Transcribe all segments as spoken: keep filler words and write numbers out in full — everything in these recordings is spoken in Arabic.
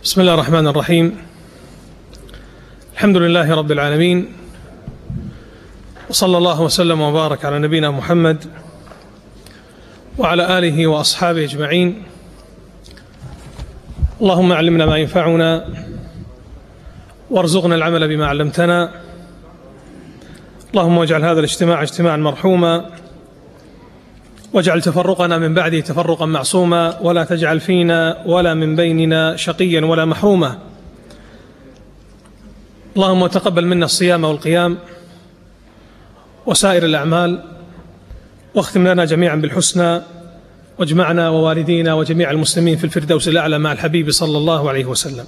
بسم الله الرحمن الرحيم. الحمد لله رب العالمين، وصلى الله وسلم وبارك على نبينا محمد وعلى آله وأصحابه أجمعين. اللهم علمنا ما ينفعنا وارزقنا العمل بما علمتنا. اللهم واجعل هذا الاجتماع اجتماعا مرحوما، واجعل تفرقنا من بعده تفرقا معصوما، ولا تجعل فينا ولا من بيننا شقيا ولا محروما. اللهم تقبل منا الصيام والقيام وسائر الأعمال، واختم لنا جميعا بالحسنى، واجمعنا ووالدينا وجميع المسلمين في الفردوس الأعلى مع الحبيب صلى الله عليه وسلم.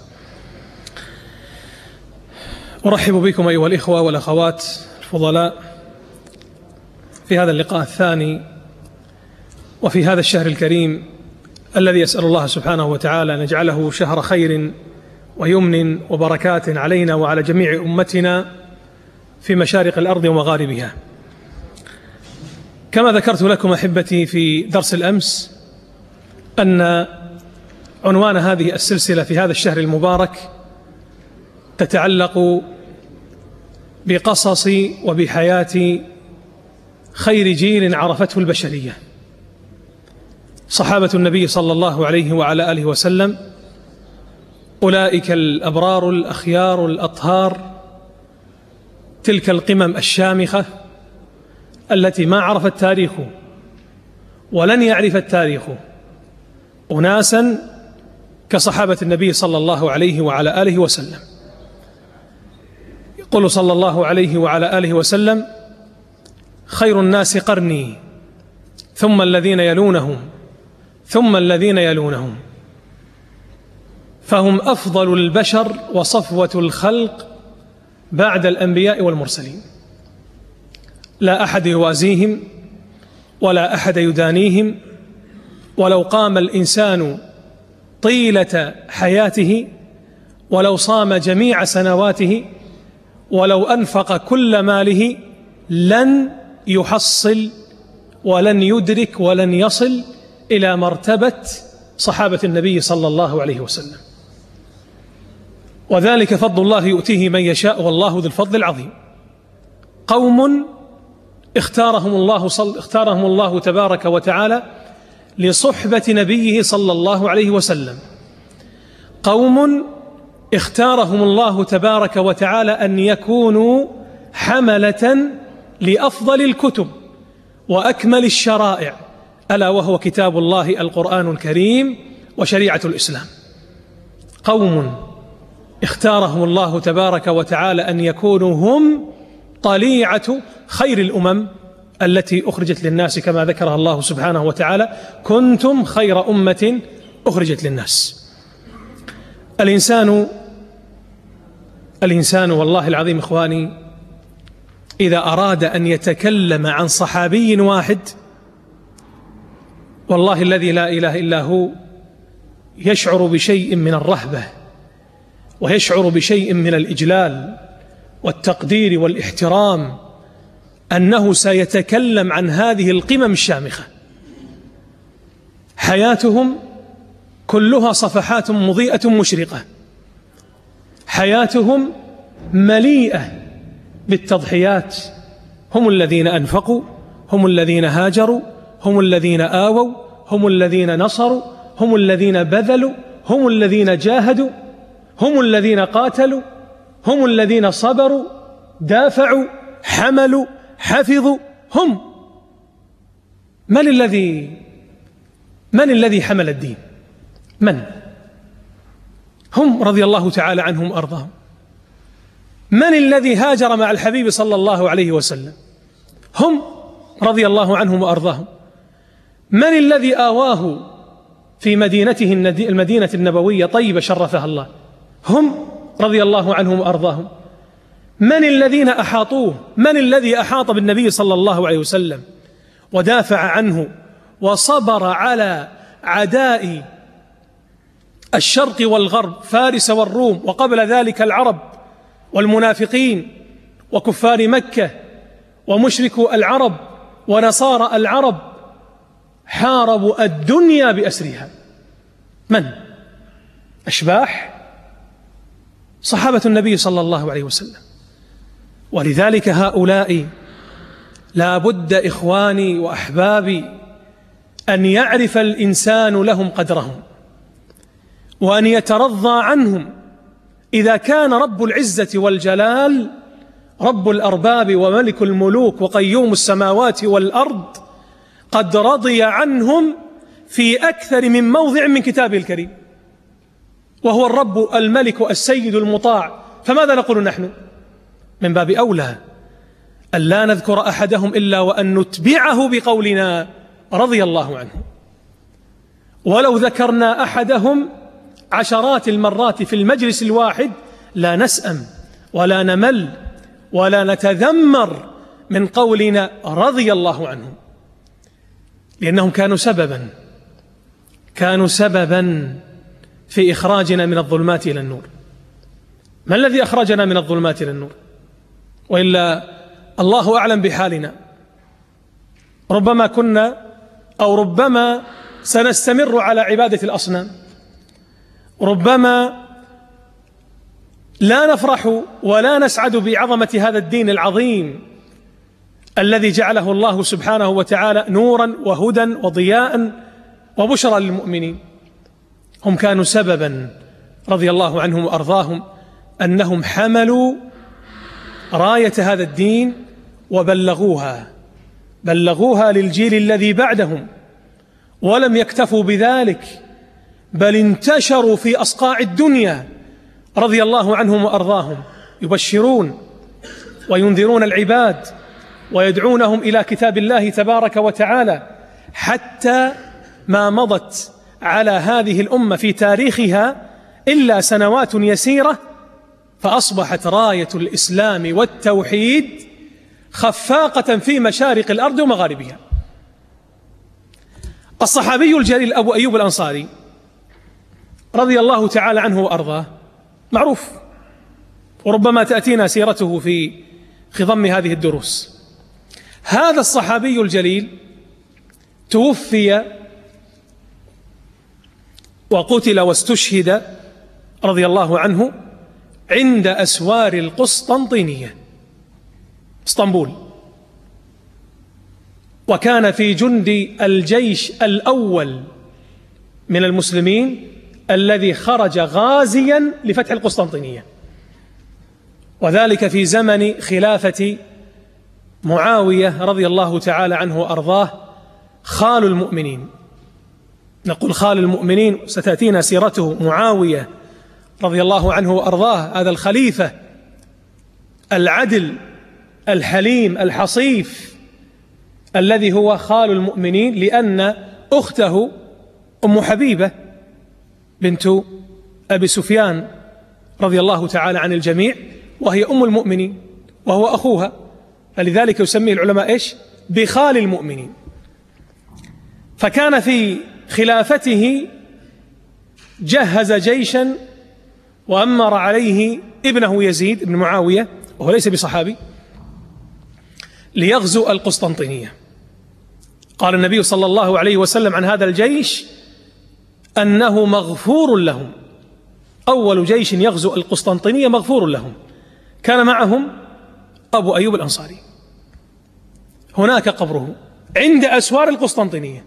أرحب بكم أيها الإخوة والأخوات الفضلاء في هذا اللقاء الثاني وفي هذا الشهر الكريم الذي أسأل الله سبحانه وتعالى أن يجعله شهر خير ويمن وبركات علينا وعلى جميع أمتنا في مشارق الأرض ومغاربها. كما ذكرت لكم أحبتي في درس الأمس أن عنوان هذه السلسلة في هذا الشهر المبارك تتعلق بقصص وبحياة خير جيل عرفته البشرية، صحابة النبي صلى الله عليه وعلى آله وسلم، أولئك الأبرار الأخيار الأطهار، تلك القمم الشامخة التي ما عرف التاريخ ولن يعرف التاريخ أناسا كصحابة النبي صلى الله عليه وعلى آله وسلم. يقول صلى الله عليه وعلى آله وسلم: خير الناس قرني ثم الذين يلونهم ثم الذين يلونهم، فهم أفضل البشر وصفوة الخلق بعد الأنبياء والمرسلين، لا أحد يوازيهم ولا أحد يدانيهم. ولو قام الإنسان طيلة حياته، ولو صام جميع سنواته، ولو أنفق كل ماله، لن يحصل ولن يدرك ولن يصل إلى مرتبة صحابة النبي صلى الله عليه وسلم. وذلك فضل الله يؤتيه من يشاء والله ذو الفضل العظيم. قوم اختارهم الله صل اختارهم الله تبارك وتعالى لصحبة نبيه صلى الله عليه وسلم، قوم اختارهم الله تبارك وتعالى أن يكونوا حملة لأفضل الكتب وأكمل الشرائع، ألا وهو كتاب الله القرآن الكريم وشريعة الإسلام. قوم اختارهم الله تبارك وتعالى أن يكونوا هم طليعة خير الأمم التي أخرجت للناس، كما ذكرها الله سبحانه وتعالى: كنتم خير أمة أخرجت للناس. الإنسان الإنسان والله العظيم إخواني، إذا أراد أن يتكلم عن صحابي واحد، والله الذي لا إله إلا هو، يشعر بشيء من الرهبة ويشعر بشيء من الإجلال والتقدير والاحترام، أنه سيتكلم عن هذه القمم الشامخة. حياتهم كلها صفحات مضيئة مشرقة، حياتهم مليئة بالتضحيات. هم الذين أنفقوا، هم الذين هاجروا، هم الذين آووا، هم الذين نصروا، هم الذين بذلوا، هم الذين جاهدوا، هم الذين قاتلوا، هم الذين صبروا، دافعوا، حملوا، حفظوا. هم من الذي من الذي حمل الدين؟ من هم رضي الله تعالى عنهم وأرضاهم؟ من الذي هاجر مع الحبيب صلى الله عليه وسلم؟ هم رضي الله عنهم وأرضاهم. من الذي آواه في مدينته المدينة النبوية طيبة شرفها الله؟ هم رضي الله عنهم وأرضاهم. من الذين أحاطوه؟ من الذي أحاط بالنبي صلى الله عليه وسلم ودافع عنه وصبر على عداء الشرق والغرب، فارس والروم، وقبل ذلك العرب والمنافقين وكفار مكة ومشركو العرب ونصارى العرب؟ حاربوا الدنيا بأسرها. من؟ أشباح صحابة النبي صلى الله عليه وسلم. ولذلك هؤلاء لا بد إخواني وأحبابي أن يعرف الإنسان لهم قدرهم، وأن يترضى عنهم إذا كان رب العزة والجلال رب الأرباب وملك الملوك وقيوم السماوات والأرض قد رضي عنهم في أكثر من موضع من كتابه الكريم، وهو الرب الملك السيد المطاع. فماذا نقول نحن؟ من باب أولى أن لا نذكر أحدهم إلا وأن نتبعه بقولنا رضي الله عنه. ولو ذكرنا أحدهم عشرات المرات في المجلس الواحد لا نسأم ولا نمل ولا نتذمر من قولنا رضي الله عنهم، لأنهم كانوا سببا كانوا سببا في إخراجنا من الظلمات إلى النور. ما الذي أخرجنا من الظلمات إلى النور؟ وإلا الله أعلم بحالنا، ربما كنا أو ربما سنستمر على عبادة الأصنام، ربما لا نفرح ولا نسعد بعظمة هذا الدين العظيم الذي جعله الله سبحانه وتعالى نورا وهدى وضياء وبشرى للمؤمنين. هم كانوا سببا رضي الله عنهم وأرضاهم أنهم حملوا راية هذا الدين وبلغوها بلغوها للجيل الذي بعدهم، ولم يكتفوا بذلك بل انتشروا في أصقاع الدنيا رضي الله عنهم وأرضاهم، يبشرون وينذرون العباد ويدعونهم إلى كتاب الله تبارك وتعالى، حتى ما مضت على هذه الأمة في تاريخها إلا سنوات يسيرة فأصبحت راية الإسلام والتوحيد خفاقة في مشارق الأرض ومغاربها. الصحابي الجليل أبو أيوب الأنصاري رضي الله تعالى عنه وأرضاه معروف، وربما تأتينا سيرته في خضم هذه الدروس. هذا الصحابي الجليل توفي وقتل واستشهد رضي الله عنه عند أسوار القسطنطينية اسطنبول، وكان في جند الجيش الأول من المسلمين الذي خرج غازيا لفتح القسطنطينية، وذلك في زمن خلافة معاوية رضي الله تعالى عنه وأرضاه خال المؤمنين. نقول خال المؤمنين ستأتينا سيرته. معاوية رضي الله عنه وأرضاه هذا الخليفة العدل الحليم الحصيف الذي هو خال المؤمنين، لأن أخته أم حبيبة بنت أبي سفيان رضي الله تعالى عن الجميع وهي أم المؤمنين وهو أخوها، فلذلك يسميه العلماء إيش؟ بخال المؤمنين. فكان في خلافته جهز جيشا وأمر عليه ابنه يزيد بن معاوية وهو ليس بصحابي ليغزو القسطنطينية. قال النبي صلى الله عليه وسلم عن هذا الجيش أنه مغفور لهم، أول جيش يغزو القسطنطينية مغفور لهم. كان معهم أبو أيوب الأنصاري، هناك قبره عند أسوار القسطنطينية،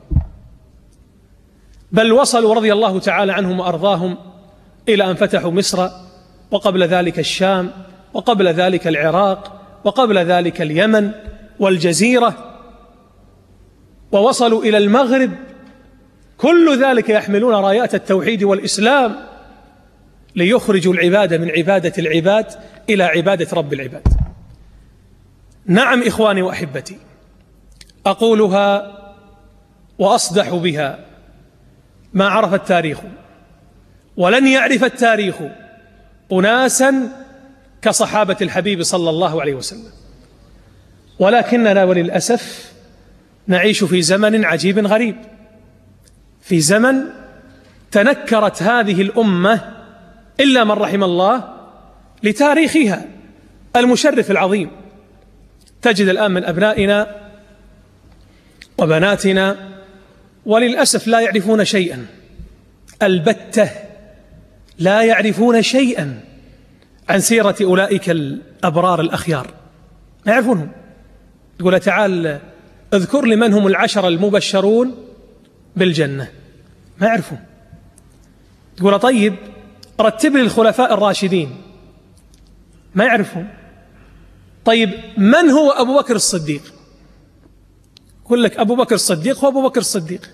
بل وصلوا رضي الله تعالى عنهم وأرضاهم إلى أن فتحوا مصر، وقبل ذلك الشام، وقبل ذلك العراق، وقبل ذلك اليمن والجزيرة، ووصلوا إلى المغرب. كل ذلك يحملون رايات التوحيد والإسلام ليخرجوا العباد من عبادة العباد إلى عبادة رب العباد. نعم إخواني وأحبتي، أقولها وأصدح بها، ما عرف التاريخ ولن يعرف التاريخ أناسا كصحابة الحبيب صلى الله عليه وسلم، ولكننا وللأسف نعيش في زمن عجيب غريب، في زمن تنكرت هذه الأمة إلا من رحم الله لتاريخها المشرف العظيم. تجد الآن من أبنائنا وبناتنا وللأسف لا يعرفون شيئا، البتة لا يعرفون شيئا عن سيرة أولئك الأبرار الأخيار، ما يعرفونهم. يقول تعال اذكر لي من هم العشر المبشرون بالجنة، ما يعرفون. تقول طيب رتب لي الخلفاء الراشدين، ما يعرفون. طيب من هو أبو بكر الصديق؟ يقول لك أبو بكر الصديق هو أبو بكر الصديق،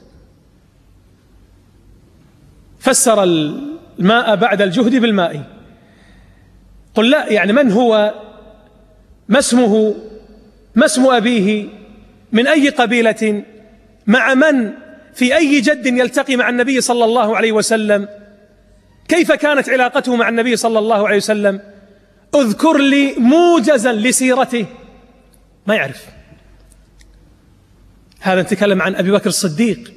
فسر الماء بعد الجهد بالماء. قل لا، يعني من هو، ما اسمه، ما اسم أبيه، من أي قبيلة، مع من، في أي جد يلتقي مع النبي صلى الله عليه وسلم، كيف كانت علاقته مع النبي صلى الله عليه وسلم، اذكر لي موجزا لسيرته، ما يعرف. هذا نتكلم عن أبي بكر الصديق،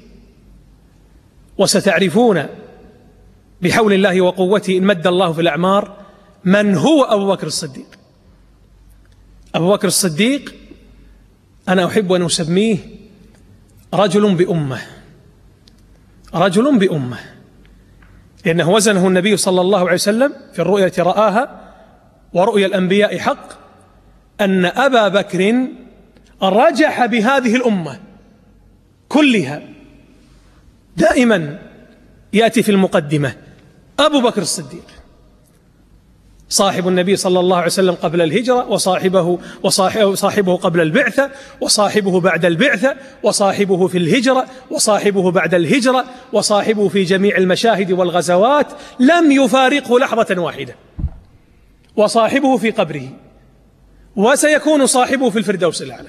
وستعرفون بحول الله وقوته إن مد الله في الأعمار من هو أبو بكر الصديق. أبو بكر الصديق أنا أحب أن أسميه رجل بأمة، رجل بأمة، لأنه وزنه النبي صلى الله عليه وسلم في الرؤيا التي رآها ورؤيا الأنبياء حق، أن أبا بكر رجح بهذه الأمة كلها. دائما يأتي في المقدمة أبو بكر الصديق، صاحب النبي صلى الله عليه وسلم قبل الهجرة، وصاحبه وصاحبه قبل البعثة، وصاحبه بعد البعثة، وصاحبه في الهجرة، وصاحبه بعد الهجرة، وصاحبه في جميع المشاهد والغزوات، لم يفارقه لحظة واحدة، وصاحبه في قبره، وسيكون صاحبه في الفردوس الأعلى.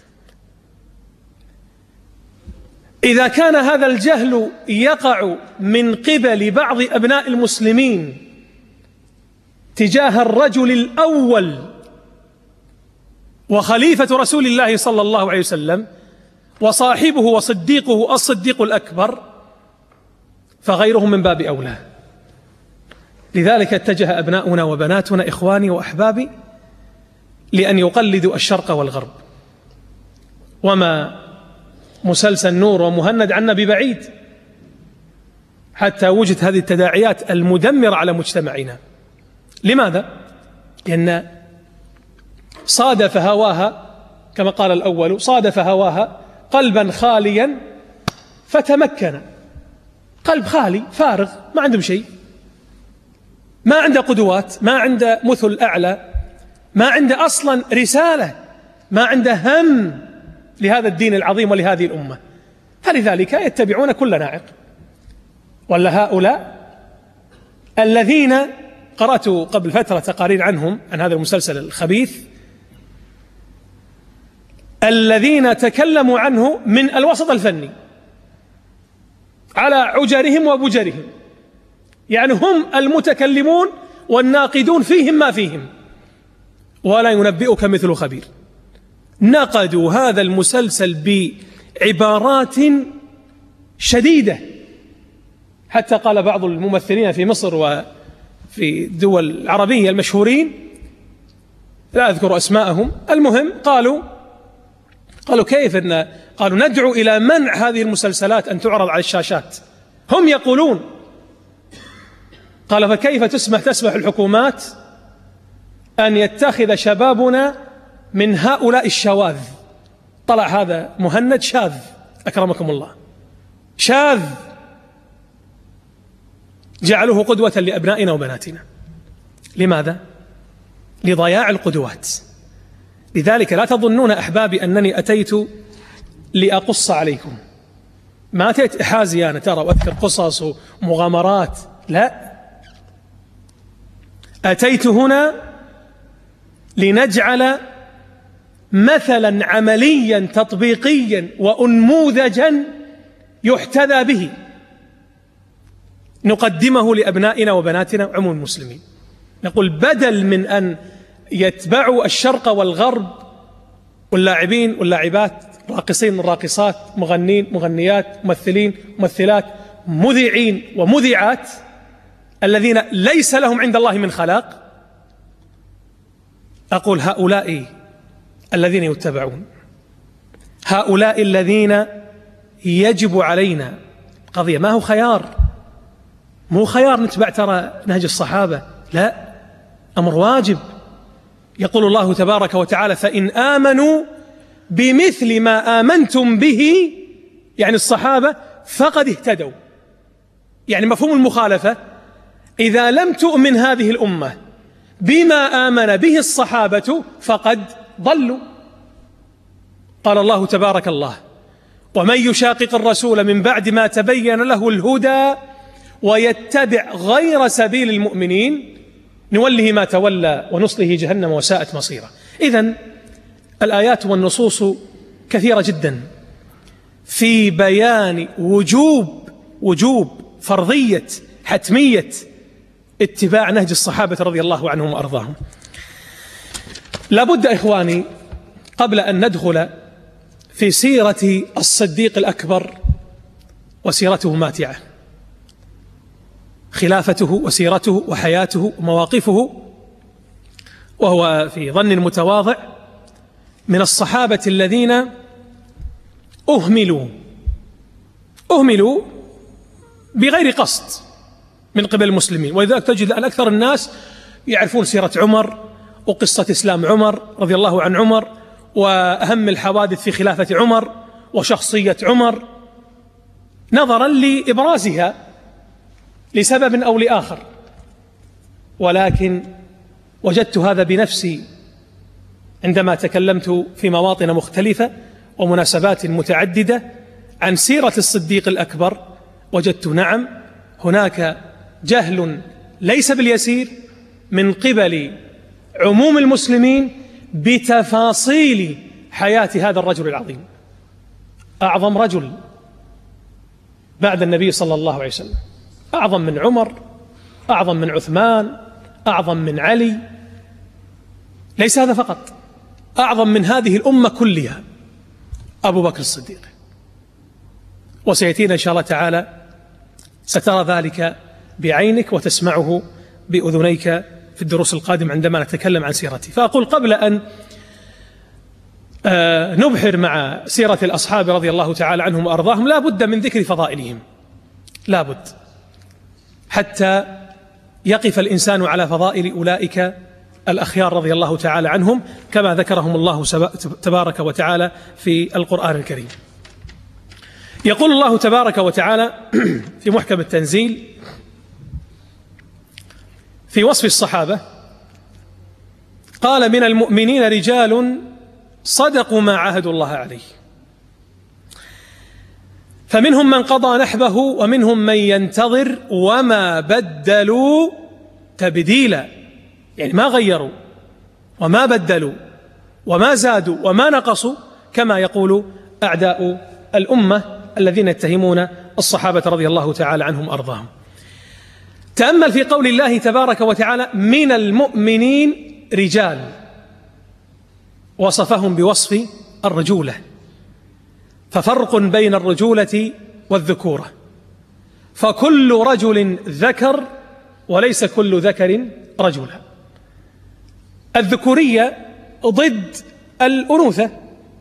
إذا كان هذا الجهل يقع من قبل بعض أبناء المسلمين تجاه الرجل الأول وخليفة رسول الله صلى الله عليه وسلم وصاحبه وصديقه الصديق الأكبر، فغيرهم من باب أولى. لذلك اتجه أبناؤنا وبناتنا إخواني وأحبابي لأن يقلدوا الشرق والغرب، وما مسلسل نور ومهند عنا ببعيد، حتى وجدت هذه التداعيات المدمرة على مجتمعنا. لماذا؟ لأن صادف هواها كما قال الأول، صادف هواها قلبا خاليا فتمكن. قلب خالي فارغ، ما عندهم شيء، ما عنده قدوات، ما عنده مثل أعلى، ما عنده أصلا رسالة، ما عنده هم لهذا الدين العظيم ولهذه الأمة، فلذلك يتبعون كل ناعق. ولا هؤلاء الذين قرأت قبل فترة تقارير عنهم عن هذا المسلسل الخبيث، الذين تكلموا عنه من الوسط الفني على عجرهم وبجرهم، يعني هم المتكلمون والناقدون فيهم ما فيهم، ولا ينبئك مثل خبير. نقدوا هذا المسلسل بعبارات شديدة، حتى قال بعض الممثلين في مصر وفي الدول العربية المشهورين، لا أذكر أسماءهم، المهم قالوا قالوا كيف إن قالوا ندعو إلى منع هذه المسلسلات أن تعرض على الشاشات. هم يقولون، قال فكيف تسمح تسمح الحكومات أن يتخذ شبابنا من هؤلاء الشواذ؟ طلع هذا مهند شاذ أكرمكم الله، شاذ، جعلوه قدوة لأبنائنا وبناتنا. لماذا؟ لضياع القدوات. لذلك لا تظنون أحبابي أنني أتيت لأقص عليكم، ما أتيت إحازي أنا ترى وأذكر قصص ومغامرات، لا، أتيت هنا لنجعل مثلا عمليا تطبيقيا وأنموذجا يحتذى به نقدمه لأبنائنا وبناتنا وعموم المسلمين. نقول بدل من أن يتبعوا الشرق والغرب واللاعبين واللاعبات، راقصين الراقصات، مغنين مغنيات، ممثلين ممثلات، مذيعين ومذيعات، الذين ليس لهم عند الله من خلاق، أقول هؤلاء الذين يتبعون، هؤلاء الذين يجب علينا قضية، ما هو خيار، مو خيار نتبع ترى نهج الصحابة، لا، أمر واجب. يقول الله تبارك وتعالى: فإن آمنوا بمثل ما آمنتم به، يعني الصحابة، فقد اهتدوا. يعني مفهوم المخالفة: إذا لم تؤمن هذه الأمة بما آمن به الصحابة فقد ضلوا. قال الله تبارك الله: ومن يشاقق الرسول من بعد ما تبين له الهدى ويتبع غير سبيل المؤمنين نوله ما تولى ونصله جهنم وساءت مصيرا. إذن الآيات والنصوص كثيرة جدا في بيان وجوب وجوب فرضية حتمية اتباع نهج الصحابة رضي الله عنهم وأرضاهم. لابد إخواني قبل أن ندخل في سيرة الصديق الأكبر، وسيرته ماتعة، خلافته وسيرته وحياته ومواقفه، وهو في ظن متواضع من الصحابة الذين أهملوا أهملوا بغير قصد من قبل المسلمين. ولذلك تجد أن أكثر الناس يعرفون سيرة عمر وقصة إسلام عمر رضي الله عن عمر وأهم الحوادث في خلافة عمر وشخصية عمر نظرا لإبرازها لسبب أو لآخر، ولكن وجدت هذا بنفسي عندما تكلمت في مواطن مختلفة ومناسبات متعددة عن سيرة الصديق الأكبر. وجدت نعم هناك جهل ليس باليسير من قبل عموم المسلمين بتفاصيل حياة هذا الرجل العظيم، أعظم رجل بعد النبي صلى الله عليه وسلم، أعظم من عمر، أعظم من عثمان، أعظم من علي. ليس هذا فقط، أعظم من هذه الأمة كلها أبو بكر الصديق. وسيأتينا إن شاء الله تعالى سترى ذلك بعينك وتسمعه بأذنيك في الدروس القادمة عندما نتكلم عن سيرته. فأقول قبل أن نبحر مع سيرة الأصحاب رضي الله تعالى عنهم وأرضاهم لا بد من ذكر فضائلهم، لا بد، حتى يقف الإنسان على فضائل أولئك الأخيار رضي الله تعالى عنهم كما ذكرهم الله تبارك وتعالى في القرآن الكريم. يقول الله تبارك وتعالى في محكم التنزيل في وصف الصحابة: قال: من المؤمنين رجال صدقوا ما عاهدوا الله عليه فمنهم من قضى نحبه ومنهم من ينتظر وما بدلوا تبديلا. يعني ما غيروا وما بدلوا وما زادوا وما نقصوا كما يقول أعداء الأمة الذين يتهمون الصحابة رضي الله تعالى عنهم أرضاهم. تأمل في قول الله تبارك وتعالى: من المؤمنين رجال، وصفهم بوصف الرجولة، ففرق بين الرجولة والذكورة، فكل رجل ذكر وليس كل ذكر رجلا. الذكورية ضد الأنوثة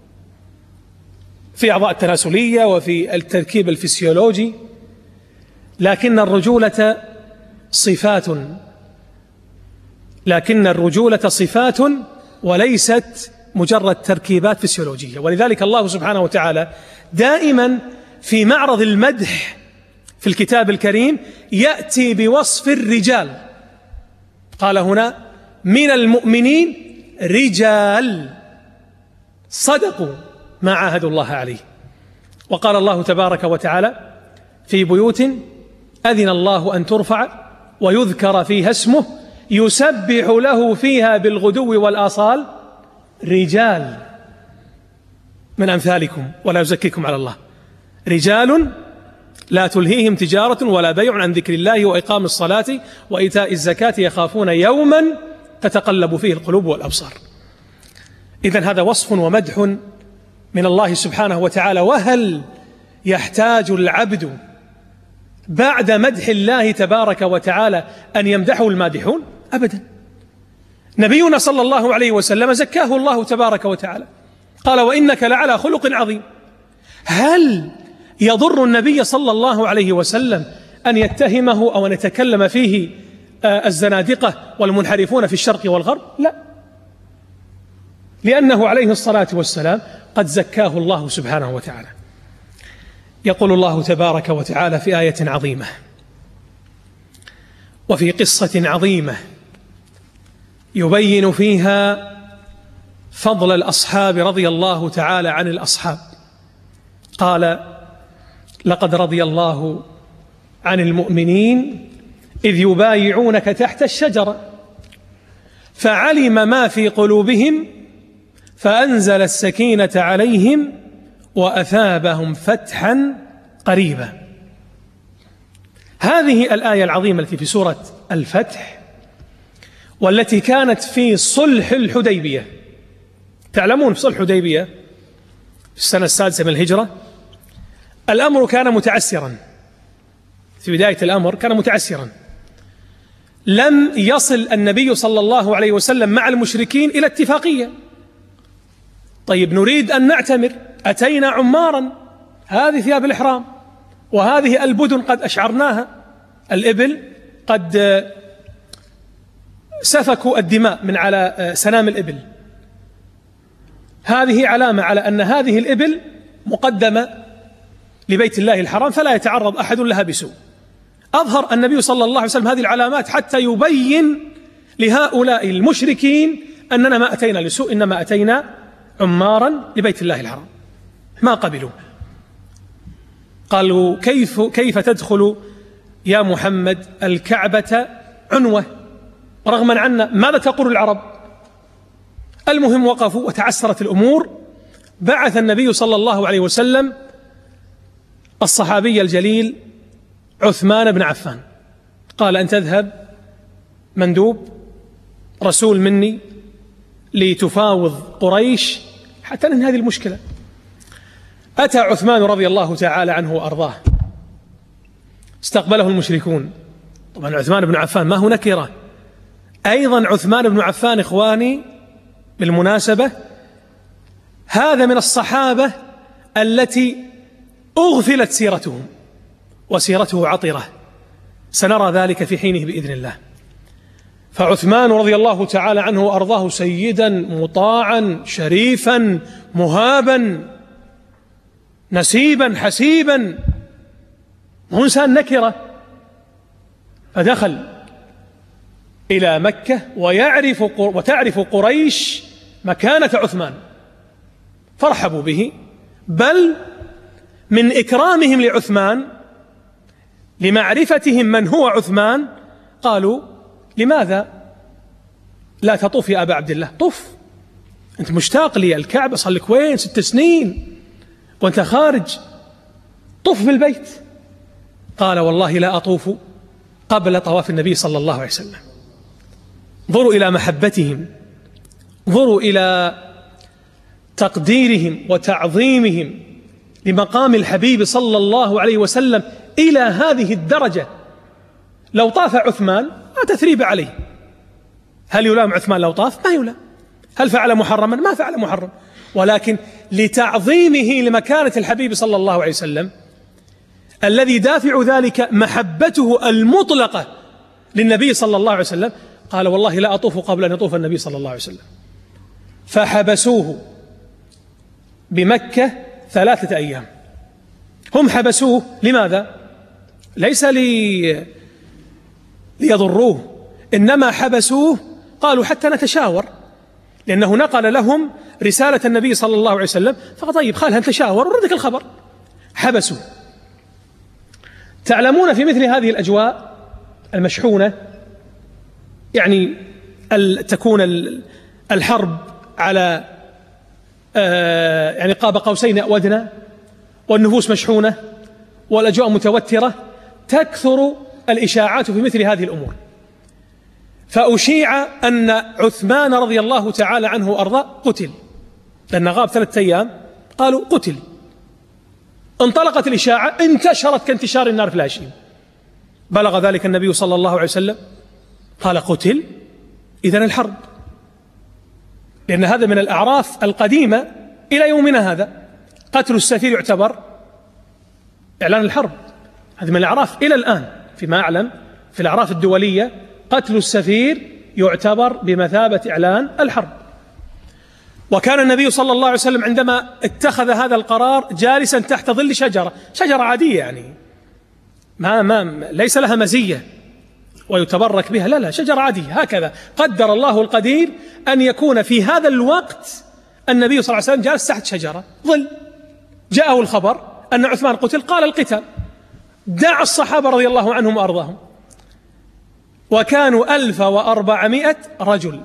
في أعضاء التناسلية وفي التركيب الفسيولوجي، لكن الرجولة صفات لكن الرجولة صفات وليست مجرد تركيبات فسيولوجية. ولذلك الله سبحانه وتعالى دائما في معرض المدح في الكتاب الكريم يأتي بوصف الرجال. قال هنا: من المؤمنين رجال صدقوا ما عاهدوا الله عليه. وقال الله تبارك وتعالى: في بيوت أذن الله أن ترفع ويذكر فيها اسمه يسبح له فيها بالغدو والآصال رجال من أمثالكم ولا يزكيكم على الله، رجال لا تلهيهم تجارة ولا بيع عن ذكر الله وإقام الصلاة وإيتاء الزكاة يخافون يوما تتقلب فيه القلوب والأبصار. إذن هذا وصف ومدح من الله سبحانه وتعالى. وهل يحتاج العبد بعد مدح الله تبارك وتعالى أن يمدحه المادحون؟ أبدا. نبينا صلى الله عليه وسلم زكاه الله تبارك وتعالى، قال: وإنك لعلى خلق عظيم. هل يضر النبي صلى الله عليه وسلم أن يتهمه أو أن يتكلم فيه الزنادقة والمنحرفون في الشرق والغرب، لا، لأنه عليه الصلاة والسلام قد زكاه الله سبحانه وتعالى. يقول الله تبارك وتعالى في آية عظيمة وفي قصة عظيمة يبين فيها فضل الأصحاب رضي الله تعالى عن الأصحاب، قال: لقد رضي الله عن المؤمنين إذ يبايعونك تحت الشجرة فعلم ما في قلوبهم فأنزل السكينة عليهم وأثابهم فتحا قريبا. هذه الآية العظيمة التي في سورة الفتح والتي كانت في صلح الحديبية. تعلمون في صلح الحديبية في السنة السادسة من الهجرة الأمر كان متعسرا، في بداية الأمر كان متعسرا، لم يصل النبي صلى الله عليه وسلم مع المشركين إلى اتفاقية. طيب نريد أن نعتمر، أتينا عمارا، هذه ثياب الإحرام وهذه البدن قد أشعرناها، الإبل قد سفكوا الدماء من على سنام الإبل، هذه علامة على أن هذه الإبل مقدمة لبيت الله الحرام فلا يتعرض أحد لها بسوء. أظهر النبي صلى الله عليه وسلم هذه العلامات حتى يبين لهؤلاء المشركين أننا ما أتينا لسوء، إنما أتينا عمارا لبيت الله الحرام. ما قبلوا، قالوا: كيف كيف تدخل يا محمد الكعبة عنوة رغما عنا؟ ماذا تقول العرب؟ المهم وقفوا وتعسرت الأمور. بعث النبي صلى الله عليه وسلم الصحابي الجليل عثمان بن عفان، قال: أن تذهب مندوب رسول مني لتفاوض قريش حتى ننهي هذه المشكلة. أتى عثمان رضي الله تعالى عنه وأرضاه، استقبله المشركون. طبعا عثمان بن عفان ما هو نكرة، أيضا عثمان بن عفان إخواني بالمناسبة هذا من الصحابة التي أغفلت سيرتهم وسيرته عطرة، سنرى ذلك في حينه بإذن الله. فعثمان رضي الله تعالى عنه وأرضاه سيدا مطاعا شريفا مهابا نسيبا حسيبا، هو إنسان نكرة، فدخل إلى مكة ويعرف وتعرف قريش مكانة عثمان، فرحبوا به، بل من إكرامهم لعثمان لمعرفتهم من هو عثمان قالوا: لماذا لا تطوف يا أبا عبد الله؟ طف، أنت مشتاق لي الكعبة، صار لك وين ست سنين وأنت خارج، طف بالبيت. قال: والله لا أطوف قبل طواف النبي صلى الله عليه وسلم. انظروا إلى محبتهم، انظروا إلى تقديرهم وتعظيمهم لمقام الحبيب صلى الله عليه وسلم إلى هذه الدرجة. لو طاف عثمان لا تثريب عليه، هل يلام عثمان لو طاف؟ ما يلام. هل فعل محرما؟ ما فعل محرم، ولكن لتعظيمه لمكانة الحبيب صلى الله عليه وسلم الذي دافع ذلك محبته المطلقة للنبي صلى الله عليه وسلم، قال: والله لا أطوف قبل أن يطوف النبي صلى الله عليه وسلم. فحبسوه بمكة ثلاثة أيام. هم حبسوه لماذا؟ ليس لي ليضروه، إنما حبسوه قالوا حتى نتشاور، لأنه نقل لهم رسالة النبي صلى الله عليه وسلم، فقال: طيب خلها نتشاور وردك الخبر. حبسوه. تعلمون في مثل هذه الأجواء المشحونة، يعني تكون الحرب على يعني قاب قوسين أو أدنى، والنفوس مشحونة والأجواء متوترة، تكثر الإشاعات في مثل هذه الأمور. فأشيع أن عثمان رضي الله تعالى عنه وأرضاه قتل، لأن غاب ثلاثة أيام، قالوا قتل. انطلقت الإشاعة، انتشرت كانتشار النار في الهشيم. بلغ ذلك النبي صلى الله عليه وسلم، قال: قتل، إذن الحرب، لأن هذا من الأعراف القديمة إلى يومنا هذا. قتل السفير يعتبر إعلان الحرب، هذا من الأعراف إلى الآن فيما أعلم، في الأعراف الدولية قتل السفير يعتبر بمثابة إعلان الحرب. وكان النبي صلى الله عليه وسلم عندما اتخذ هذا القرار جالسا تحت ظل شجرة شجرة عادية، يعني ما ما ليس لها مزية ويتبرك بها، لا لا شجرة عادية هكذا. قدر الله القدير أن يكون في هذا الوقت النبي صلى الله عليه وسلم جالس تحت شجرة ظل. جاءه الخبر أن عثمان قتل، قال القتال. دعا الصحابة رضي الله عنهم وأرضاهم، وكانوا ألف وأربعمائة رجل،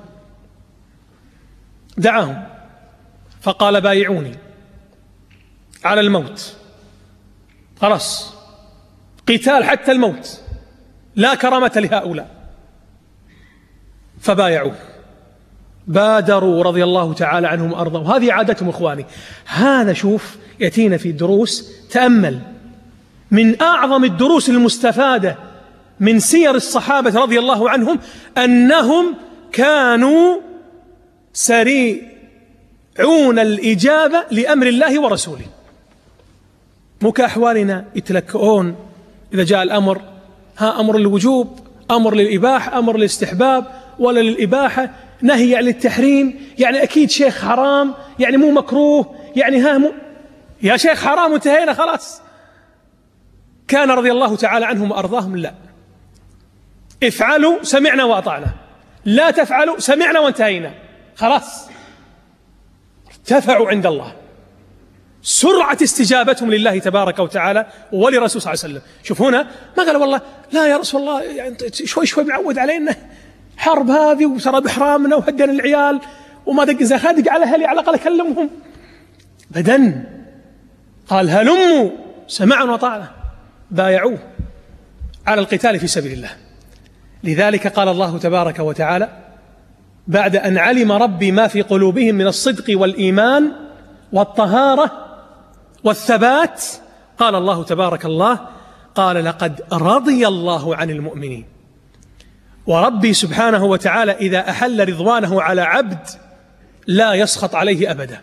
دعاهم فقال بايعوني على الموت، خلاص قتال حتى الموت، لا كرامة لهؤلاء. فبايعوه، بادروا رضي الله تعالى عنهم وأرضاهم. هذه عادتهم إخواني. هذا شوف يأتينا في الدروس، تأمل من أعظم الدروس المستفادة من سير الصحابة رضي الله عنهم أنهم كانوا سريعون الإجابة لأمر الله ورسوله، مو كأحوالنا يتلكؤون إذا جاء الأمر، ها أمر للوجوب، أمر للإباحة، أمر للاستحباب ولا للإباحة، نهي يعني للتحريم، يعني أكيد شيخ حرام، يعني مو مكروه، يعني ها مو يا شيخ حرام وانتهينا خلاص. كان رضي الله تعالى عنهم وأرضاهم لا، افعلوا سمعنا وأطعنا، لا تفعلوا سمعنا وانتهينا خلاص. ارتفعوا عند الله، سرعة استجابتهم لله تبارك وتعالى ولرسول صلى الله عليه وسلم. شوف هنا ما قال والله لا يا رسول الله يعني شوي شوي معود علينا حرب هذه وترى بحرامنا وهدنا العيال وما دق زي خادق على أهلي على الأقل أكلمهم. بدن قال هلموا سمعنا وطاعنا، بايعوه على القتال في سبيل الله. لذلك قال الله تبارك وتعالى بعد أن علم ربي ما في قلوبهم من الصدق والإيمان والطهارة والثبات، قال الله تبارك الله قال لقد رضي الله عن المؤمنين. وربي سبحانه وتعالى إذا أحل رضوانه على عبد لا يسخط عليه أبدا.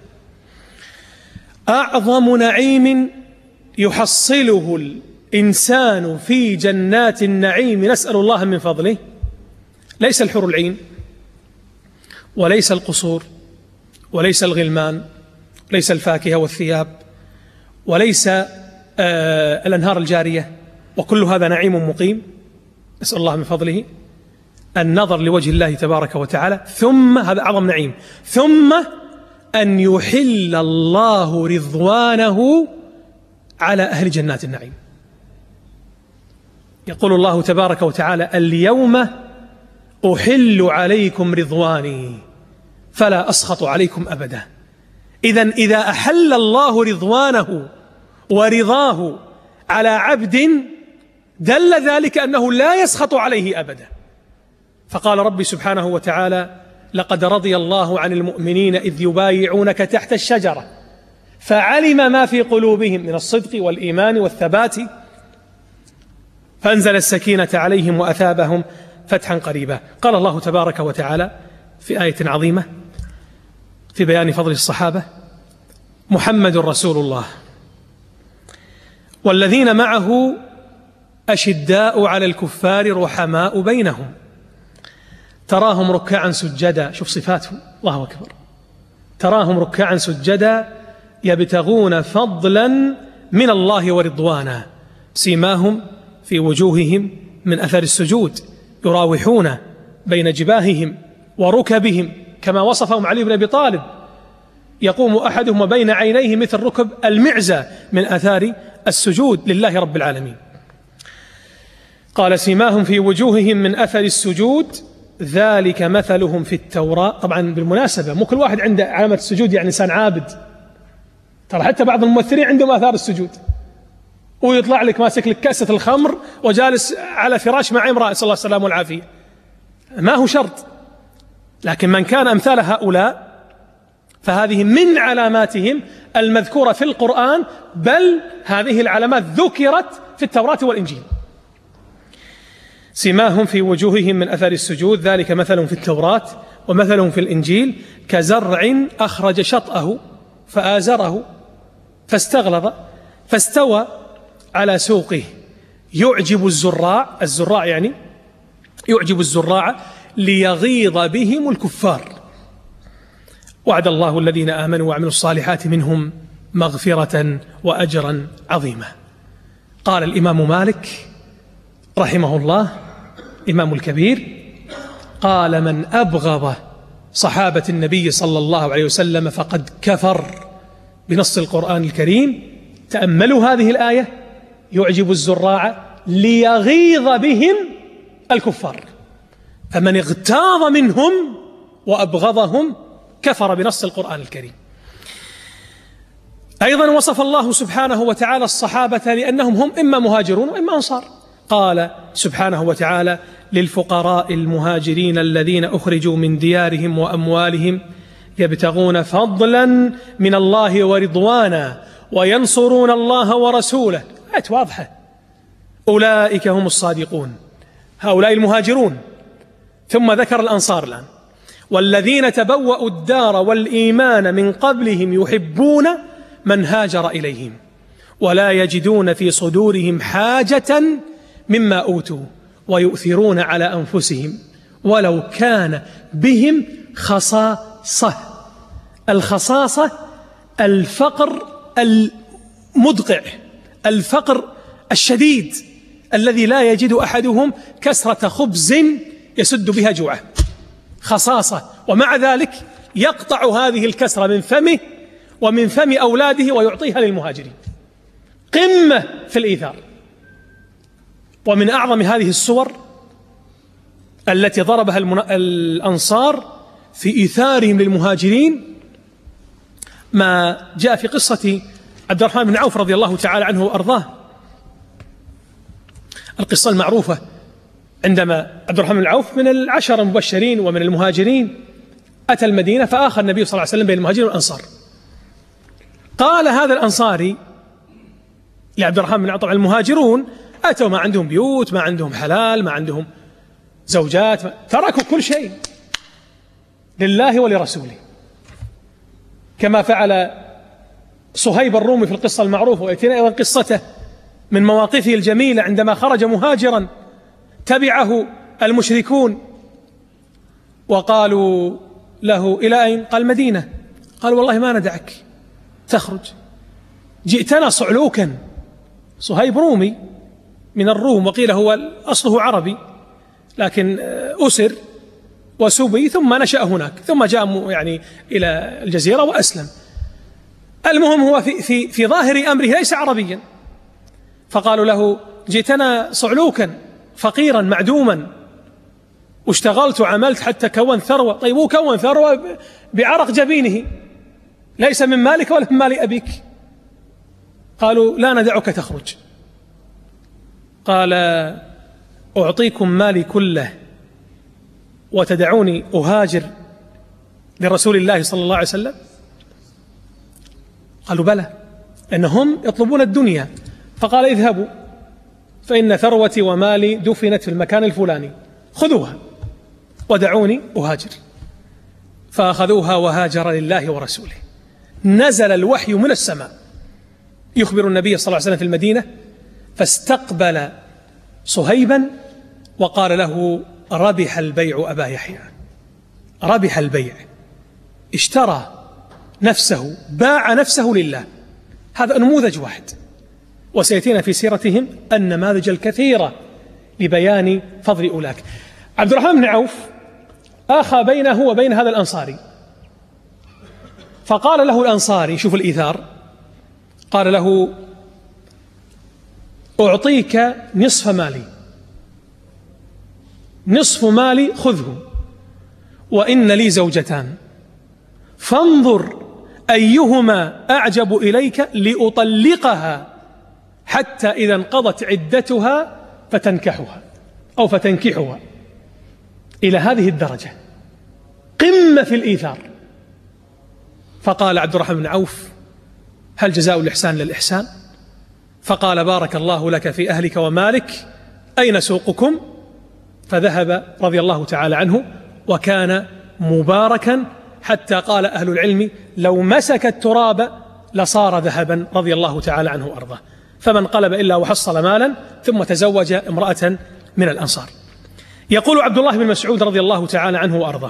أعظم نعيم يحصله الإنسان في جنات النعيم نسأل الله من فضله ليس الحور العين وليس القصور وليس الغلمان، ليس الفاكهة والثياب، وليس آه الأنهار الجارية، وكل هذا نعيم مقيم نسأل الله من فضله النظر لوجه الله تبارك وتعالى، ثم هذا أعظم نعيم، ثم أن يحل الله رضوانه على أهل جنات النعيم. يقول الله تبارك وتعالى اليوم أحل عليكم رضواني فلا أسخط عليكم أبدا. إذن إذا أحل الله رضوانه ورضاه على عبد دل ذلك أنه لا يسخط عليه أبدا. فقال ربي سبحانه وتعالى لقد رضي الله عن المؤمنين إذ يبايعونك تحت الشجرة فعلم ما في قلوبهم من الصدق والإيمان والثبات فأنزل السكينة عليهم وأثابهم فتحا قريبا. قال الله تبارك وتعالى في آية عظيمة في بيان فضل الصحابة محمد رسول الله والذين معه أشداء على الكفار رحماء بينهم تراهم ركعا سجدا. شوف صفاتهم الله أكبر، تراهم ركعا سجدا يبتغون فضلا من الله ورضوانا سيماهم في وجوههم من أثر السجود يراوحون بين جباههم وركبهم كما وصفهم علي بن أبي طالب يقوم أحدهم بين عينيه مثل ركب المعزة من أثار السجود لله رب العالمين. قال سيماهم في وجوههم من أثر السجود ذلك مثلهم في التوراة. طبعا بالمناسبة مو كل واحد عنده علامة السجود يعني إنسان عابد، ترى حتى بعض الممثلين عندهم آثار السجود ويطلع لك ماسك لك كاسة الخمر وجالس على فراش مع امرأة صلى الله عليه وسلم والعافية، ما هو شرط، لكن من كان أمثال هؤلاء فهذه من علاماتهم المذكورة في القرآن، بل هذه العلامات ذكرت في التوراة والإنجيل. سماهم في وجوههم من أثر السجود ذلك مثلهم في التوراة ومثلهم في الإنجيل كزرع أخرج شطأه فآزره فاستغلظ فاستوى على سوقه يعجب الزراع، الزراع يعني يعجب الزراع ليغيظ بهم الكفار. وعد الله الذين آمنوا وعملوا الصالحات منهم مغفرة وأجرا عظيما. قال الإمام مالك رحمه الله إمام الكبير، قال: من أبغض صحابة النبي صلى الله عليه وسلم فقد كفر بنص القرآن الكريم. تأملوا هذه الآية: يعجب الزراع ليغيظ بهم الكفار، فمن اغتاظ منهم وأبغضهم كفر بنص القرآن الكريم. أيضا وصف الله سبحانه وتعالى الصحابة لأنهم هم إما مهاجرون وإما أنصار. قال سبحانه وتعالى: للفقراء المهاجرين الذين أخرجوا من ديارهم وأموالهم يبتغون فضلا من الله ورضوانا وينصرون الله ورسوله. آية واضحة. أولئك هم الصادقون. هؤلاء المهاجرون. ثم ذكر الأنصار الآن: والذين تبوأوا الدار والإيمان من قبلهم يحبون من هاجر إليهم ولا يجدون في صدورهم حاجة مما أوتوا ويؤثرون على أنفسهم ولو كان بهم خصاصة. الخصاصة الفقر المدقع، الفقر الشديد الذي لا يجد أحدهم كسرة خبز يسد بها جوعه، خصاصة، ومع ذلك يقطع هذه الكسرة من فمه ومن فم أولاده ويعطيها للمهاجرين. قمة في الإيثار. ومن أعظم هذه الصور التي ضربها الأنصار في إيثارهم للمهاجرين ما جاء في قصة عبد الرحمن بن عوف رضي الله تعالى عنه وأرضاه. القصة المعروفة عندما عبد الرحمن بن عوف من العشر المبشرين ومن المهاجرين أتى المدينة فآخى النبي صلى الله عليه وسلم بين المهاجرين والأنصار. قال هذا الأنصاري لعبد الرحمن بن عوف: طبعا المهاجرون أتوا ما عندهم بيوت، ما عندهم حلال، ما عندهم زوجات، ما تركوا كل شيء لله ولرسوله، كما فعل صهيب الرومي في القصة المعروفة. ويأتينا أيضا قصته من مواقفه الجميلة عندما خرج مهاجرا تبعه المشركون وقالوا له: إلى أين؟ قال: مدينة. قال: والله ما ندعك تخرج، جئتنا صعلوكا. صهيب رومي من الروم، وقيل هو أصله عربي لكن أسر وسبي ثم نشأ هناك، ثم جاء يعني إلى الجزيرة وأسلم. المهم هو في, في, في ظاهر أمره ليس عربيا. فقالوا له: جئتنا صعلوكا فقيرا معدوما واشتغلت وعملت حتى كون ثروة. طيب هو كون ثروة بعرق جبينه، ليس من مالك ولا من مال أبيك. قالوا: لا ندعك تخرج. قال: أعطيكم مالي كله وتدعوني أهاجر لرسول الله صلى الله عليه وسلم؟ قالوا: بلى، لأنهم يطلبون الدنيا. فقال: اذهبوا فإن ثروتي ومالي دفنت في المكان الفلاني، خذوها ودعوني أهاجر. فأخذوها وهاجر لله ورسوله. نزل الوحي من السماء يخبر النبي صلى الله عليه وسلم في المدينة، فاستقبل صهيبا وقال له: ربح البيع أبا يحيى. ربح البيع، اشترى نفسه، باع نفسه لله. هذا نموذج واحد، وسيأتينا في سيرتهم النماذج الكثيرة لبيان فضل أولاك. عبد الرحمن بن عوف آخى بينه وبين هذا الأنصاري، فقال له الأنصاري: شوف الإيثار، قال له: أعطيك نصف مالي، نصف مالي خذه، وإن لي زوجتان فانظر أيهما أعجب إليك لأطلقها حتى إذا انقضت عدتها فتنكحها أو فتنكحها. إلى هذه الدرجة، قمة في الإيثار. فقال عبد الرحمن بن عوف: هل جزاء الإحسان للإحسان؟ فقال: بارك الله لك في أهلك ومالك، أين سوقكم؟ فذهب رضي الله تعالى عنه، وكان مباركا حتى قال أهل العلم: لو مسك التراب لصار ذهبا، رضي الله تعالى عنه وأرضاه. فمن قلب إلا وحصل مالا ثم تزوج امرأة من الأنصار. يقول عبد الله بن مسعود رضي الله تعالى عنه وأرضاه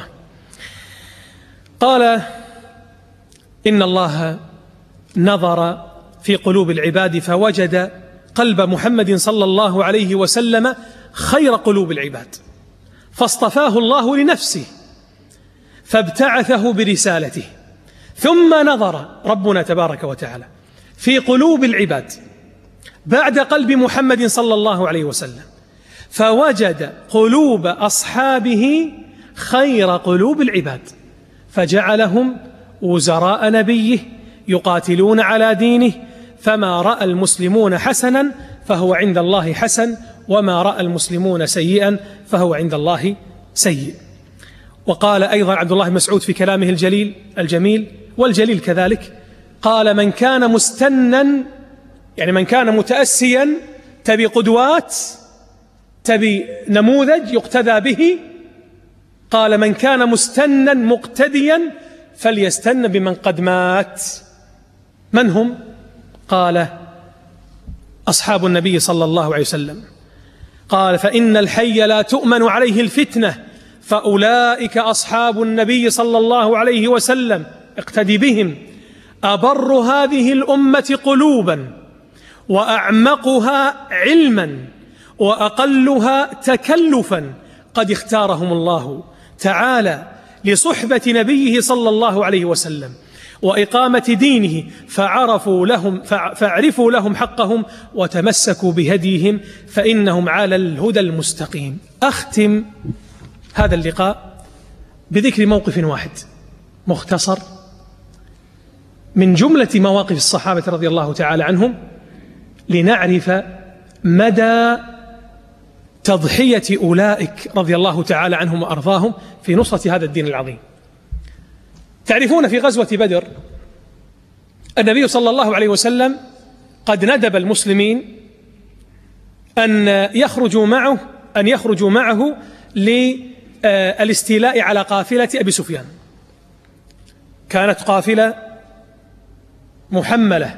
قال: إن الله نظر في قلوب العباد فوجد قلب محمد صلى الله عليه وسلم خير قلوب العباد، فاصطفاه الله لنفسه فابتعثه برسالته. ثم نظر ربنا تبارك وتعالى في قلوب العباد بعد قلب محمد صلى الله عليه وسلم فوجد قلوب أصحابه خير قلوب العباد، فجعلهم وزراء نبيه يقاتلون على دينه، فما رأى المسلمون حسنا فهو عند الله حسن، وما رأى المسلمون سيئا فهو عند الله سيء. وقال أيضا عبد الله بن مسعود في كلامه الجليل الجميل والجليل كذلك، قال: من كان مستنا، يعني من كان متأسيا، تبي قدوات، تبي نموذج يقتدى به، قال: من كان مستنا مقتديا فليستن بمن قد مات. من هم؟ قال: أصحاب النبي صلى الله عليه وسلم. قال: فإن الحي لا تؤمن عليه الفتنة، فأولئك أصحاب النبي صلى الله عليه وسلم، اقتدي بهم. أبر هذه الأمة قلوبا، وأعمقها علما، وأقلها تكلفا، قد اختارهم الله تعالى لصحبة نبيه صلى الله عليه وسلم وإقامة دينه، فعرفوا لهم فاعرفوا لهم حقهم وتمسكوا بهديهم، فإنهم على الهدى المستقيم. أختم هذا اللقاء بذكر موقف واحد مختصر من جملة مواقف الصحابة رضي الله تعالى عنهم، لنعرف مدى تضحية أولئك رضي الله تعالى عنهم وأرضاهم في نصرة هذا الدين العظيم. تعرفون في غزوة بدر النبي صلى الله عليه وسلم قد ندب المسلمين أن يخرجوا معه أن يخرجوا معه للاستيلاء على قافلة أبي سفيان. كانت قافلة محملة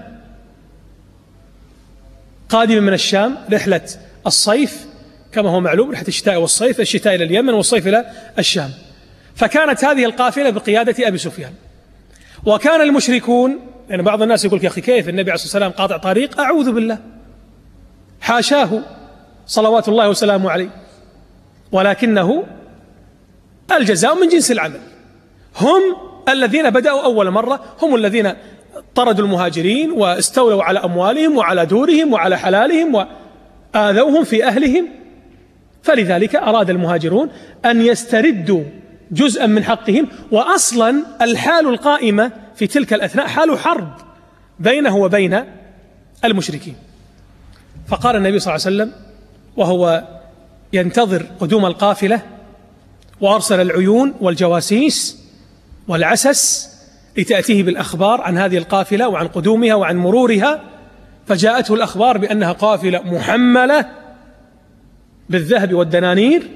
قادمة من الشام، رحلة الصيف كما هو معلوم، رحلة الشتاء والصيف، الشتاء إلى اليمن والصيف إلى الشام. فكانت هذه القافلة بقيادة أبي سفيان، وكان المشركون، يعني بعض الناس يقول: يا أخي كيف النبي عليه الصلاة والسلام قاطع طريق؟ أعوذ بالله، حاشاه صلوات الله وسلامه عليه، ولكنه الجزاء من جنس العمل. هم الذين بدأوا أول مرة، هم الذين طردوا المهاجرين واستولوا على أموالهم وعلى دورهم وعلى حلالهم وآذوهم في أهلهم، فلذلك أراد المهاجرون أن يستردوا جزءا من حقهم. وأصلا الحال القائمة في تلك الأثناء حال حرب بينه وبين المشركين. فقال النبي صلى الله عليه وسلم وهو ينتظر قدوم القافلة، وأرسل العيون والجواسيس والعسس لتأتيه بالأخبار عن هذه القافلة وعن قدومها وعن مرورها، فجاءته الأخبار بأنها قافلة محملة بالذهب والدنانير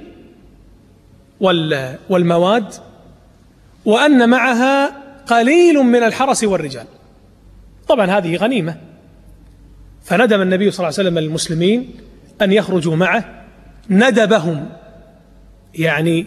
والمواد، وأن معها قليل من الحرس والرجال. طبعا هذه غنيمة. فندم النبي صلى الله عليه وسلم المسلمين أن يخرجوا معه، ندبهم يعني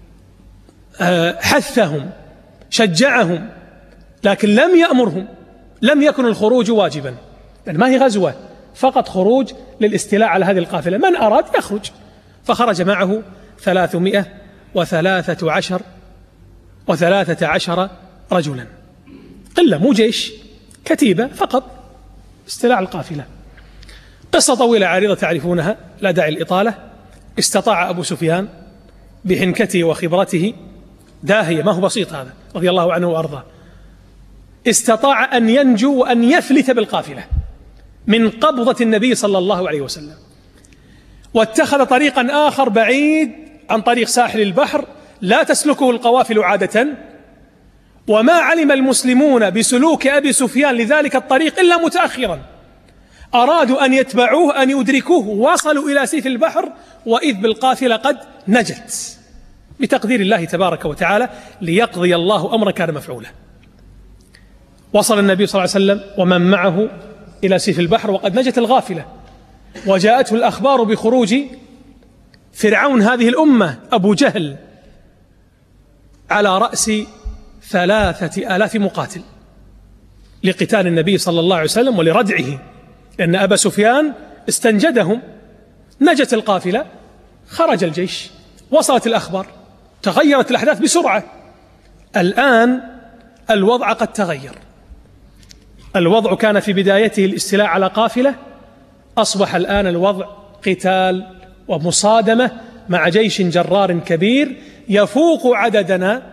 حثهم شجعهم، لكن لم يأمرهم، لم يكن الخروج واجبا، يعني ما هي غزوة، فقط خروج للاستيلاء على هذه القافلة، من أراد يخرج. فخرج معه ثلاثمائة وثلاثة عشر وثلاثة عشر رجلا، قلة مو جيش، كتيبة فقط استيلاء القافلة. قصة طويلة عريضة تعرفونها، لا داعي الإطالة. استطاع أبو سفيان بحنكته وخبرته داهية، ما هو بسيط هذا رضي الله عنه وأرضاه، استطاع أن ينجو وأن يفلت بالقافلة من قبضة النبي صلى الله عليه وسلم، واتخذ طريقا آخر بعيد عن طريق ساحل البحر لا تسلكه القوافل عادة. وما علم المسلمون بسلوك أبي سفيان لذلك الطريق إلا متأخرا، أرادوا أن يتبعوه أن يدركوه، وصلوا إلى سيف البحر وإذ بالقافلة قد نجت بتقدير الله تبارك وتعالى، ليقضي الله أمر كان مفعولا. وصل النبي صلى الله عليه وسلم ومن معه إلى سيف البحر وقد نجت الغافلة، وجاءته الأخبار بخروج فرعون هذه الأمة أبو جهل على رأس ثلاثة آلاف مقاتل لقتال النبي صلى الله عليه وسلم ولردعه، لأن أبا سفيان استنجدهم. نجت القافلة، خرج الجيش، وصلت الأخبار، تغيرت الأحداث بسرعة. الآن الوضع قد تغير. الوضع كان في بدايته الاستيلاء على قافلة، أصبح الآن الوضع قتال ومصادمة مع جيش جرار كبير يفوق عددنا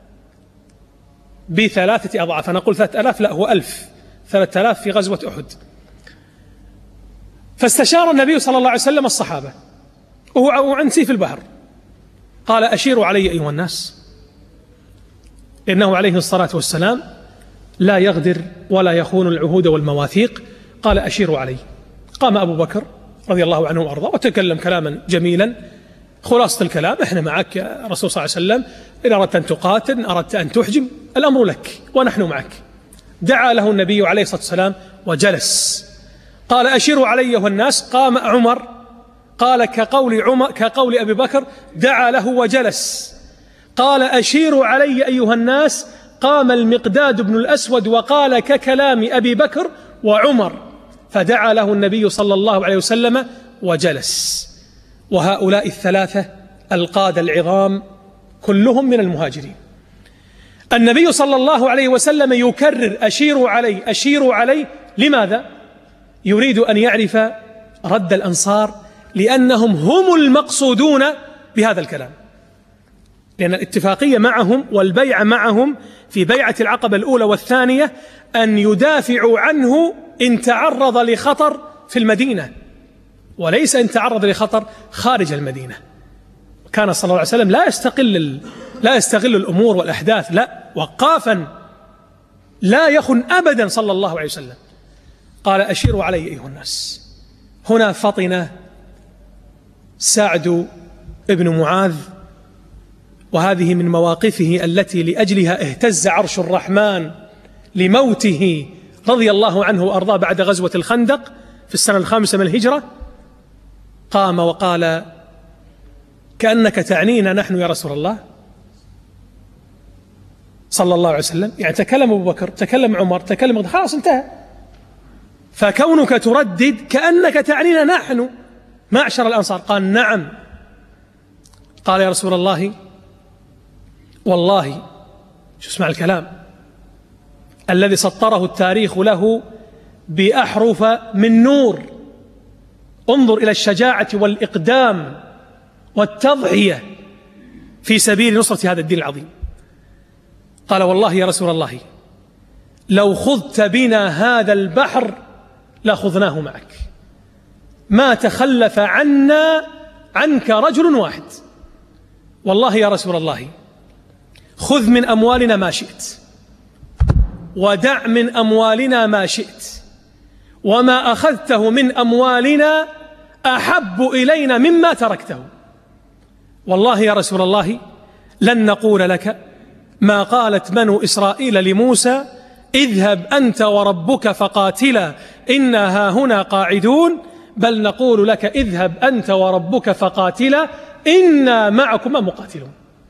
بثلاثة أضعاف. أنا أقول ثلاثة آلاف، لا هو ألف، ثلاثة آلاف في غزوة أحد. فاستشار النبي صلى الله عليه وسلم الصحابة وهو عند سيف البحر، قال أشيروا علي أيها الناس، إنه عليه الصلاة والسلام لا يغدر ولا يخون العهود والمواثيق. قال أشيروا علي. قام أبو بكر رضي الله عنه وأرضاه وتكلم كلاما جميلا. خلاصة الكلام: إحنا معك يا رسول صلى الله عليه وسلم، إن أردت أن تقاتل، إن أردت أن تحجم، الأمر لك ونحن معك. دعا له النبي عليه الصلاة والسلام وجلس. قال أشيروا علي أيها الناس. قام عمر، قال كقول عمر كقول أبي بكر، دعا له وجلس. قال أشيروا علي أيها الناس. قام المقداد بن الأسود وقال ككلام أبي بكر وعمر، فدعا له النبي صلى الله عليه وسلم وجلس. وهؤلاء الثلاثة القادة العظام كلهم من المهاجرين. النبي صلى الله عليه وسلم يكرر أشيروا علي أشيروا علي. لماذا؟ يريد أن يعرف رد الأنصار، لأنهم هم المقصودون بهذا الكلام، لأن الاتفاقية معهم والبيعة معهم في بيعة العقبة الأولى والثانية أن يدافعوا عنه إن تعرض لخطر في المدينة، وليس إن تعرض لخطر خارج المدينة. كان صلى الله عليه وسلم لا يستقل لا يستغل الأمور والأحداث، لا، وقافا لا يخن أبدا صلى الله عليه وسلم. قال أشيروا علي أيها الناس. هنا فطن سعد بن معاذ، وهذه من مواقفه التي لأجلها اهتز عرش الرحمن لموته رضي الله عنه وأرضاه بعد غزوة الخندق في السنة الخامسة من الهجرة. قام وقال: كأنك تعنينا نحن يا رسول الله صلى الله عليه وسلم. يعني تكلم أبو بكر، تكلم عمر، تكلم، خلاص انتهى. فكونك تردد كأنك تعنينا نحن معشر الأنصار. قال: نعم. قال: يا رسول الله والله، شو اسمع الكلام الذي سطره التاريخ له بأحرف من نور، انظر إلى الشجاعة والإقدام والتضحية في سبيل نصرة هذا الدين العظيم. قال: والله يا رسول الله لو خضت بنا هذا البحر لخضناه معك، ما تخلف عنا عنك رجل واحد. والله يا رسول الله خذ من أموالنا ما شئت، ودع من أموالنا ما شئت، وما أخذته من أموالنا أحب إلينا مما تركته. والله يا رسول الله لن نقول لك ما قالت بنو إسرائيل لموسى: اذهب أنت وربك فقاتلا إنا هاهنا قاعدون، بل نقول لك: اذهب أنت وربك فقاتلا إنا معكما مقاتلون.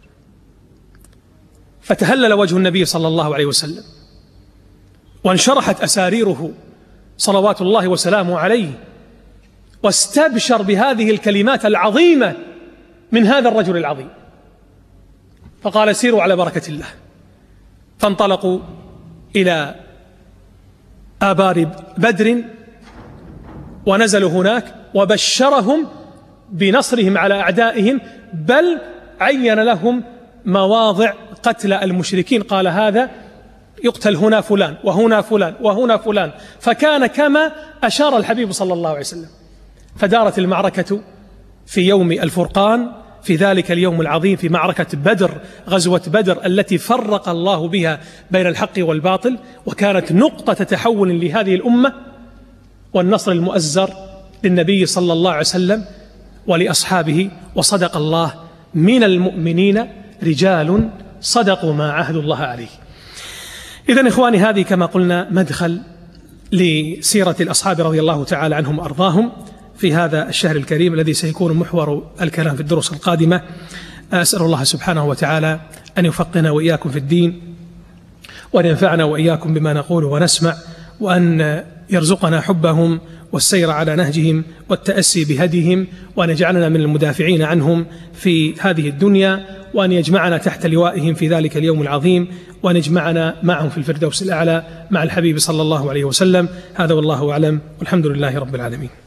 فتهلل وجه النبي صلى الله عليه وسلم، وانشرحت أساريره صلوات الله وسلامه عليه، واستبشر بهذه الكلمات العظيمة من هذا الرجل العظيم. فقال: سيروا على بركة الله. فانطلقوا إلى آبار بدر ونزلوا هناك، وبشرهم بنصرهم على أعدائهم، بل عين لهم مواضع قتل المشركين. قال: هذا يقتل هنا فلان وهنا فلان وهنا فلان. فكان كما أشار الحبيب صلى الله عليه وسلم. فدارت المعركة في يوم الفرقان، في ذلك اليوم العظيم، في معركة بدر، غزوة بدر التي فرق الله بها بين الحق والباطل، وكانت نقطة تحول لهذه الأمة، والنصر المؤزر للنبي صلى الله عليه وسلم ولأصحابه. وصدق الله: من المؤمنين رجال صدقوا ما عاهدوا الله عليه. إذن إخواني، هذه كما قلنا مدخل لسيرة الأصحاب رضي الله تعالى عنهم وأرضاهم. في هذا الشهر الكريم الذي سيكون محور الكلام في الدروس القادمة. أسأل الله سبحانه وتعالى أن يفقهنا وإياكم في الدين، وأن ينفعنا وإياكم بما نقول ونسمع، وأن يرزقنا حبهم والسير على نهجهم والتأسي بهديهم، وأن يجعلنا من المدافعين عنهم في هذه الدنيا، وأن يجمعنا تحت لوائهم في ذلك اليوم العظيم، وأن يجمعنا معهم في الفردوس الأعلى مع الحبيب صلى الله عليه وسلم. هذا والله أعلم، والحمد لله رب العالمين.